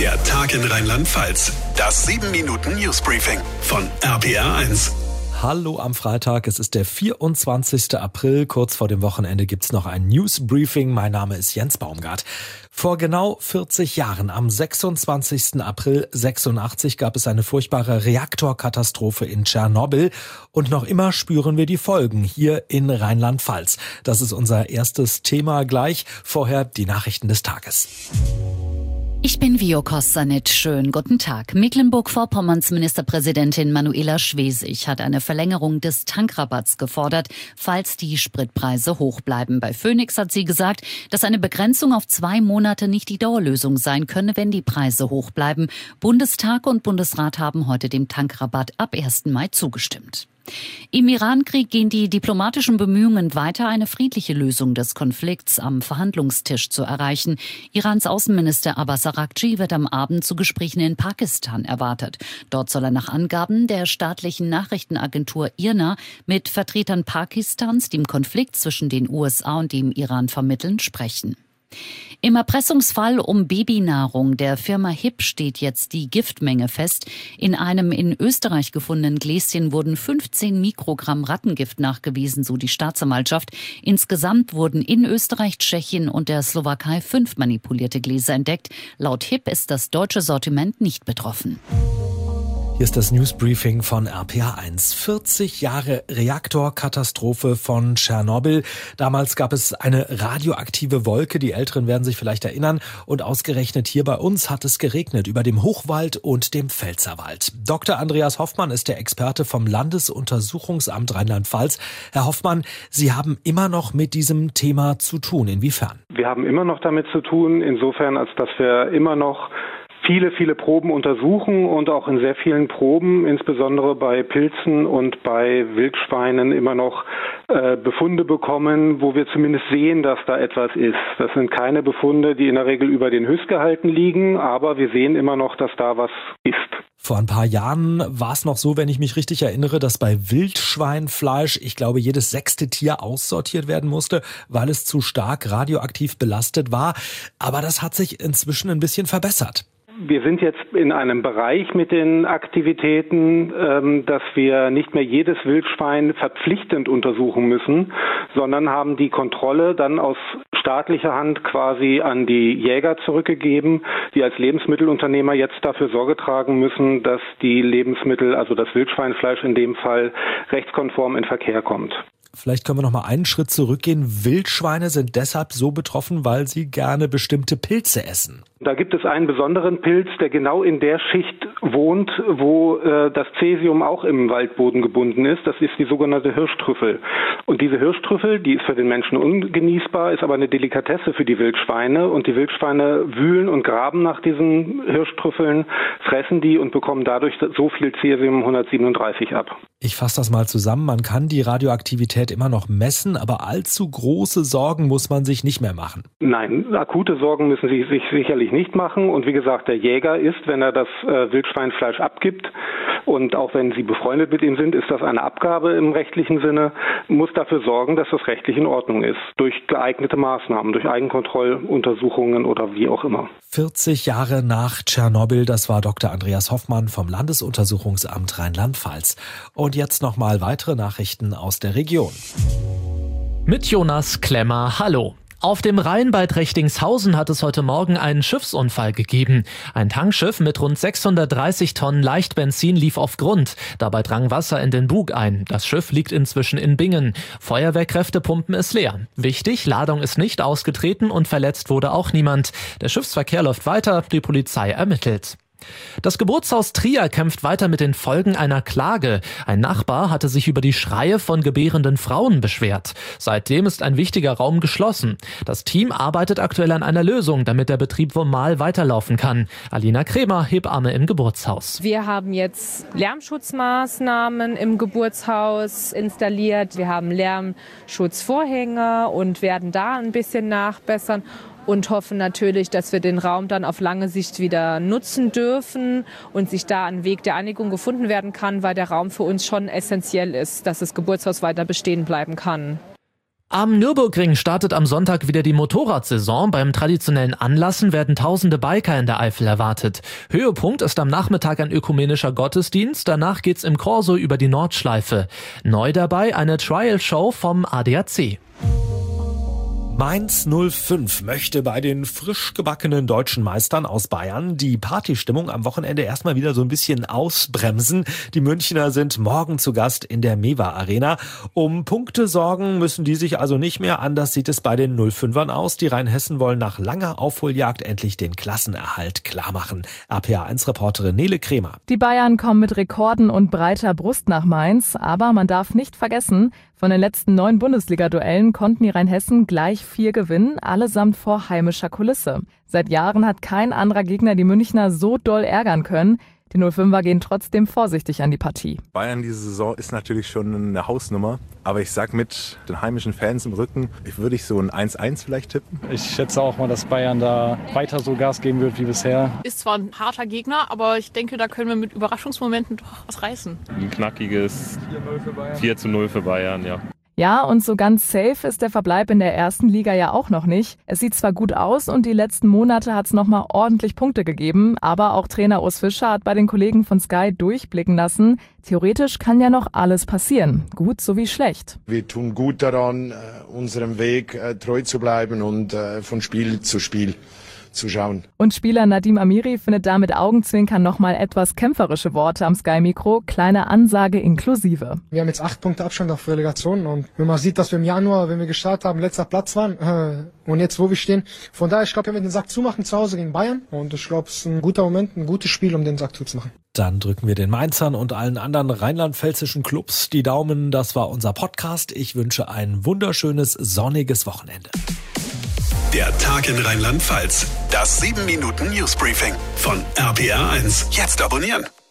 Der Tag in Rheinland-Pfalz. Das 7-Minuten-Newsbriefing von RPR1. Hallo am Freitag, es ist der 24. April. Kurz vor dem Wochenende gibt's noch ein Newsbriefing. Mein Name ist Jens Baumgart. Vor genau 40 Jahren, am 26. April 86, gab es eine furchtbare Reaktorkatastrophe in Tschernobyl. Und noch immer spüren wir die Folgen hier in Rheinland-Pfalz. Das ist unser erstes Thema gleich. Vorher die Nachrichten des Tages. Ich bin Vio Kostanic. Schönen guten Tag. Mecklenburg-Vorpommerns Ministerpräsidentin Manuela Schwesig hat eine Verlängerung des Tankrabatts gefordert, falls die Spritpreise hoch bleiben. Bei Phoenix hat sie gesagt, dass eine Begrenzung auf 2 Monate nicht die Dauerlösung sein könne, wenn die Preise hoch bleiben. Bundestag und Bundesrat haben heute dem Tankrabatt ab 1. Mai zugestimmt. Im Irankrieg gehen die diplomatischen Bemühungen weiter, eine friedliche Lösung des Konflikts am Verhandlungstisch zu erreichen. Irans Außenminister Abbas Araghchi wird am Abend zu Gesprächen in Pakistan erwartet. Dort soll er nach Angaben der staatlichen Nachrichtenagentur IRNA mit Vertretern Pakistans, die im Konflikt zwischen den USA und dem Iran vermitteln, sprechen. Im Erpressungsfall um Babynahrung der Firma HIP steht jetzt die Giftmenge fest. In einem in Österreich gefundenen Gläschen wurden 15 Mikrogramm Rattengift nachgewiesen, so die Staatsanwaltschaft. Insgesamt wurden in Österreich, Tschechien und der Slowakei 5 manipulierte Gläser entdeckt. Laut HIP ist das deutsche Sortiment nicht betroffen. Hier ist das Newsbriefing von RPR1. 40 Jahre Reaktorkatastrophe von Tschernobyl. Damals gab es eine radioaktive Wolke, die Älteren werden sich vielleicht erinnern. Und ausgerechnet hier bei uns hat es geregnet, über dem Hochwald und dem Pfälzerwald. Dr. Andreas Hoffmann ist der Experte vom Landesuntersuchungsamt Rheinland-Pfalz. Herr Hoffmann, Sie haben immer noch mit diesem Thema zu tun. Inwiefern? Wir haben immer noch damit zu tun, insofern, als dass wir immer noch viele Proben untersuchen und auch in sehr vielen Proben, insbesondere bei Pilzen und bei Wildschweinen, immer noch Befunde bekommen, wo wir zumindest sehen, dass da etwas ist. Das sind keine Befunde, die in der Regel über den Höchstgehalten liegen, aber wir sehen immer noch, dass da was ist. Vor ein paar Jahren war es noch so, wenn ich mich richtig erinnere, dass bei Wildschweinfleisch, ich glaube, jedes 6. Tier aussortiert werden musste, weil es zu stark radioaktiv belastet war. Aber das hat sich inzwischen ein bisschen verbessert. Wir sind jetzt in einem Bereich mit den Aktivitäten, dass wir nicht mehr jedes Wildschwein verpflichtend untersuchen müssen, sondern haben die Kontrolle dann aus staatlicher Hand quasi an die Jäger zurückgegeben, die als Lebensmittelunternehmer jetzt dafür Sorge tragen müssen, dass die Lebensmittel, also das Wildschweinfleisch in dem Fall, rechtskonform in Verkehr kommt. Vielleicht können wir noch mal einen Schritt zurückgehen. Wildschweine sind deshalb so betroffen, weil sie gerne bestimmte Pilze essen. Da gibt es einen besonderen Pilz, der genau in der Schicht wohnt, wo das Cäsium auch im Waldboden gebunden ist. Das ist die sogenannte Hirschtrüffel. Und diese Hirschtrüffel, die ist für den Menschen ungenießbar, ist aber eine Delikatesse für die Wildschweine. Und die Wildschweine wühlen und graben nach diesen Hirschtrüffeln, fressen die und bekommen dadurch so viel Cäsium 137 ab. Ich fasse das mal zusammen. Man kann die Radioaktivität immer noch messen, aber allzu große Sorgen muss man sich nicht mehr machen. Nein, akute Sorgen müssen Sie sich sicherlich nicht machen. Und wie gesagt, der Jäger ist, wenn er das Wildschweinfleisch abgibt, und auch wenn Sie befreundet mit ihm sind, ist das eine Abgabe im rechtlichen Sinne, muss dafür sorgen, dass das rechtlich in Ordnung ist. Durch geeignete Maßnahmen, durch Eigenkontrolluntersuchungen oder wie auch immer. 40 Jahre nach Tschernobyl, das war Dr. Andreas Hoffmann vom Landesuntersuchungsamt Rheinland-Pfalz. Und jetzt nochmal weitere Nachrichten aus der Region. Mit Jonas Klemmer, hallo. Auf dem Rhein bei Trechtingshausen hat es heute Morgen einen Schiffsunfall gegeben. Ein Tankschiff mit rund 630 Tonnen Leichtbenzin lief auf Grund. Dabei drang Wasser in den Bug ein. Das Schiff liegt inzwischen in Bingen. Feuerwehrkräfte pumpen es leer. Wichtig, Ladung ist nicht ausgetreten und verletzt wurde auch niemand. Der Schiffsverkehr läuft weiter, die Polizei ermittelt. Das Geburtshaus Trier kämpft weiter mit den Folgen einer Klage. Ein Nachbar hatte sich über die Schreie von gebärenden Frauen beschwert. Seitdem ist ein wichtiger Raum geschlossen. Das Team arbeitet aktuell an einer Lösung, damit der Betrieb normal weiterlaufen kann. Alina Kremer, Hebamme im Geburtshaus. Wir haben jetzt Lärmschutzmaßnahmen im Geburtshaus installiert. Wir haben Lärmschutzvorhänge und werden da ein bisschen nachbessern. Und hoffen natürlich, dass wir den Raum dann auf lange Sicht wieder nutzen dürfen und sich da ein Weg der Einigung gefunden werden kann, weil der Raum für uns schon essentiell ist, dass das Geburtshaus weiter bestehen bleiben kann. Am Nürburgring startet am Sonntag wieder die Motorradsaison. Beim traditionellen Anlassen werden tausende Biker in der Eifel erwartet. Höhepunkt ist am Nachmittag ein ökumenischer Gottesdienst. Danach geht's im Corso über die Nordschleife. Neu dabei eine Trial-Show vom ADAC. Mainz 05 möchte bei den frisch gebackenen deutschen Meistern aus Bayern die Partystimmung am Wochenende erstmal wieder so ein bisschen ausbremsen. Die Münchner sind morgen zu Gast in der Mewa Arena. Um Punkte sorgen müssen die sich also nicht mehr. Anders sieht es bei den 05ern aus. Die Rheinhessen wollen nach langer Aufholjagd endlich den Klassenerhalt klarmachen. RPA1-Reporterin Nele Kremer. Die Bayern kommen mit Rekorden und breiter Brust nach Mainz. Aber man darf nicht vergessen, von den letzten 9 Bundesliga-Duellen konnten die Rheinhessen gleich 4 gewinnen, allesamt vor heimischer Kulisse. Seit Jahren hat kein anderer Gegner die Münchner so doll ärgern können. Die 05er gehen trotzdem vorsichtig an die Partie. Bayern diese Saison ist natürlich schon eine Hausnummer. Aber ich sag mit den heimischen Fans im Rücken, würde ich so ein 1-1 vielleicht tippen. Ich schätze auch mal, dass Bayern da weiter so Gas geben wird wie bisher. Ist zwar ein harter Gegner, aber ich denke, da können wir mit Überraschungsmomenten doch was reißen. Ein knackiges 4:0 für Bayern, ja. Ja, und so ganz safe ist der Verbleib in der ersten Liga ja auch noch nicht. Es sieht zwar gut aus und die letzten Monate hat es nochmal ordentlich Punkte gegeben, aber auch Trainer Urs Fischer hat bei den Kollegen von Sky durchblicken lassen, theoretisch kann ja noch alles passieren, gut sowie schlecht. Wir tun gut daran, unserem Weg treu zu bleiben und von Spiel zu Spiel zu schauen. Und Spieler Nadim Amiri findet da mit Augenzwinkern nochmal etwas kämpferische Worte am Sky-Mikro, kleine Ansage inklusive. Wir haben jetzt 8 Punkte Abstand auf Relegation und wenn man sieht, dass wir im Januar, wenn wir gestartet haben, letzter Platz waren und jetzt wo wir stehen, von daher, ich glaube, wir werden den Sack zumachen zu Hause gegen Bayern und ich glaube, es ist ein guter Moment, ein gutes Spiel, um den Sack zuzumachen. Dann drücken wir den Mainzern und allen anderen rheinland-pfälzischen Clubs die Daumen. Das war unser Podcast. Ich wünsche ein wunderschönes, sonniges Wochenende. Der Tag in Rheinland-Pfalz. Das 7-Minuten-Newsbriefing von RPA1. Jetzt abonnieren.